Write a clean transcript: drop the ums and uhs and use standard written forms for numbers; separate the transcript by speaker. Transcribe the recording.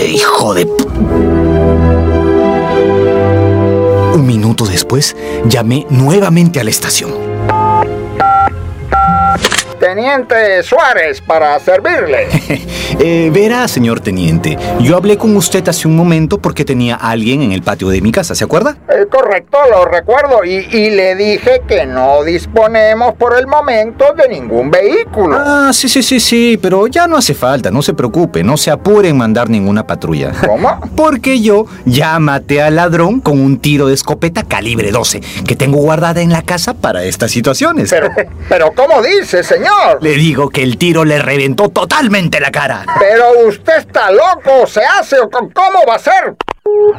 Speaker 1: hijo de... Un minuto después, llamé nuevamente a la estación.
Speaker 2: Teniente Suárez, para servirle.
Speaker 1: Verá, señor teniente, yo hablé con usted hace un momento porque tenía a alguien en el patio de mi casa, ¿se acuerda?
Speaker 2: Correcto, lo recuerdo, y le dije que no disponemos por el momento de ningún vehículo.
Speaker 1: Ah, sí, pero ya no hace falta, no se preocupe, no se apure en mandar ninguna patrulla.
Speaker 2: ¿Cómo?
Speaker 1: Porque yo ya maté al ladrón con un tiro de escopeta calibre 12, que tengo guardada en la casa para estas situaciones.
Speaker 2: Pero ¿cómo dice, señor?
Speaker 1: Le digo que el tiro le reventó totalmente la cara.
Speaker 2: Pero usted está loco, ¿se hace o cómo va a ser?